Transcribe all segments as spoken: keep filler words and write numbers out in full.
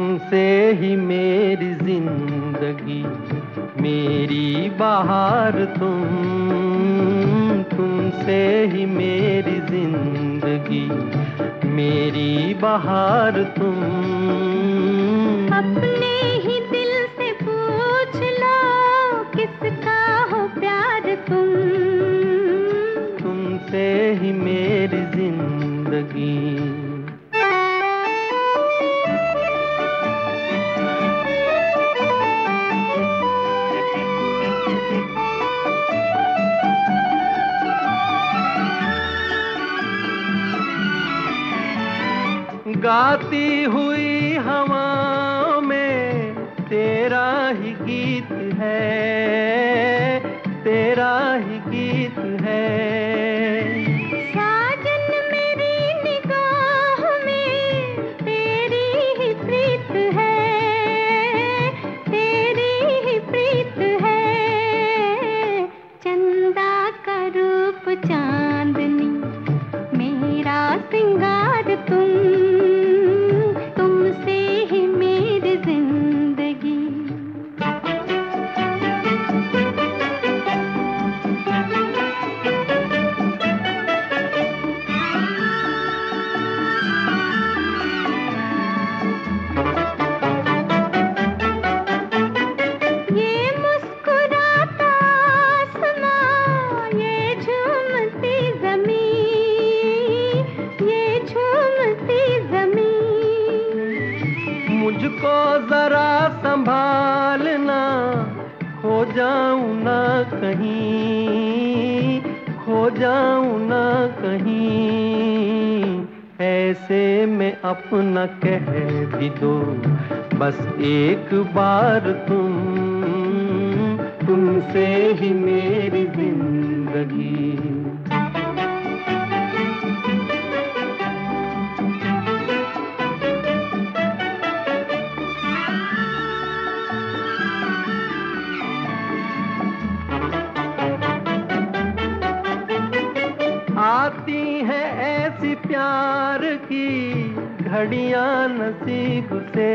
तुमसे ही मेरी जिंदगी, मेरी बहार तुम, तुमसे ही मेरी जिंदगी, मेरी बहार तुम। अपने ही दिल से पूछ लो किसका हो प्यार तुम, तुमसे ही मेरी जिंदगी। गाती हुई हवा में तेरा ही गीत है, तेरा ही गीत है। साजन मेरी निगाह में तेरी ही प्रीत है, तेरी ही प्रीत है। चंदा का रूप चांदनी मेरा सिंगार तुम, मुझको जरा संभालना, खो जाऊं ना कहीं, खो जाऊं ना कहीं। ऐसे में अपना कह भी दो बस एक बार तुम, तुमसे ही मेरी जिंदगी। आती है ऐसी प्यार की घड़ियां नसीब से,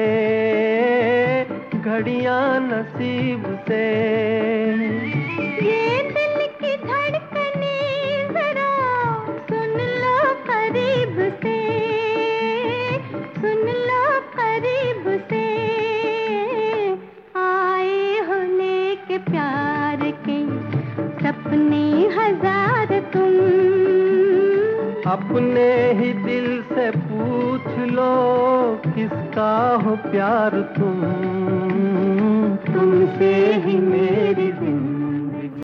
घड़ियां नसीब से। ये दिल की धड़कने जरा सुन लो करीब से, सुन लो करीब से। आए हो लेके प्यार के सपने हजार तुम, अपने ही दिल से पूछ लो किसका हो प्यार तुम, तुमसे ही मेरी